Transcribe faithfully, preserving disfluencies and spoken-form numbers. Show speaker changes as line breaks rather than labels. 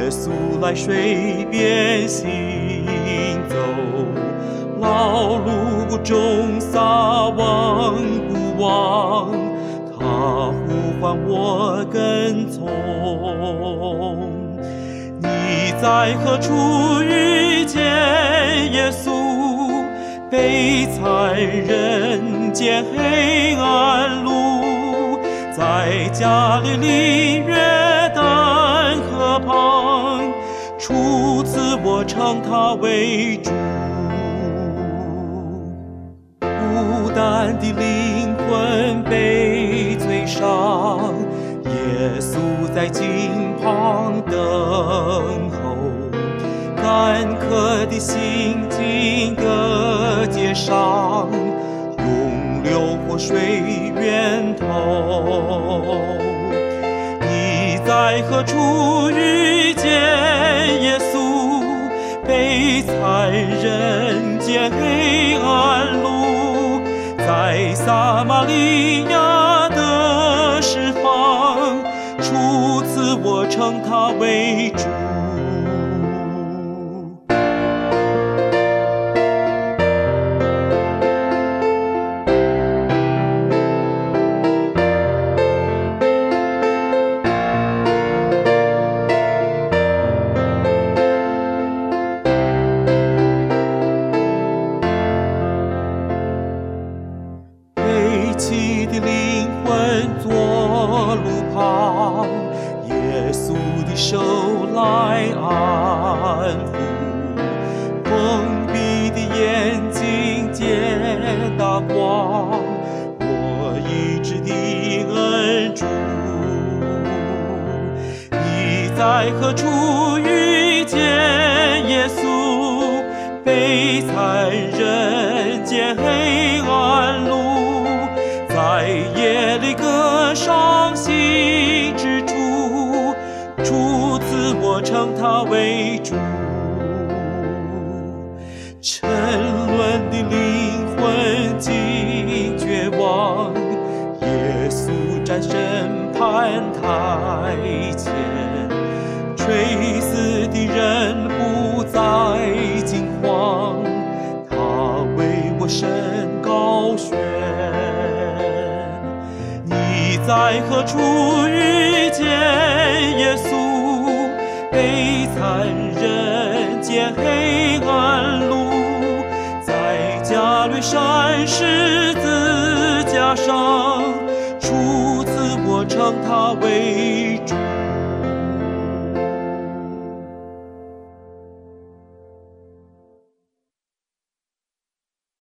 耶稣来水边行走，劳碌不中撒网不忘，他呼唤我跟从。你在何处遇见耶稣？悲惨人间黑暗路，在加利利约旦河旁，初次我称他为主。孤单的灵魂被追上，耶稣在井旁等候。干渴的心经各街上，永流活水源头。你在何处遇见耶稣？悲惨人间黑暗路，在撒玛利亚的释放，初次我称他为主。气的灵魂坐路旁，耶稣的手来安抚，封闭的眼睛见大光，我医治的恩主。你在何处遇见耶稣？悲惨人间黑暗路，在耶利哥伤心之处，初次我称他为主。沉沦的灵魂尽绝望，耶稣站审判台前，垂死的人不再惊慌，他为我伸高悬。你在何处遇见耶稣？悲惨人间黑暗路，在加略山十字架上，初次我称他为主。